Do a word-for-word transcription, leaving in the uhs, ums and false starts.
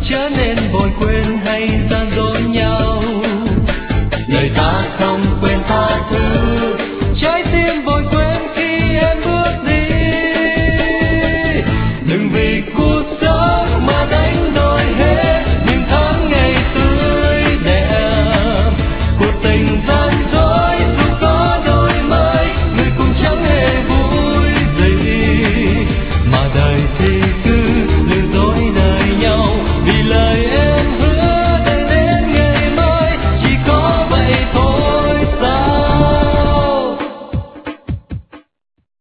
chớ nên vội quên hay gian dối nhau, lời ta không quên tha thứ.